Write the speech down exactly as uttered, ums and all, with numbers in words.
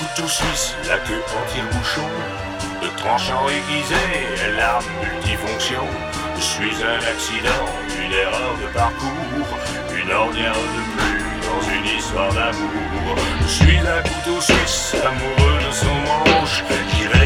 couteau suisse, la queue en tire-bouchon, le tranchant aiguisé, l'arme multifonction. Je suis un accident, une erreur de parcours, une ornière de plus dans une histoire d'amour. Je suis un couteau suisse, amoureux de son manche, qui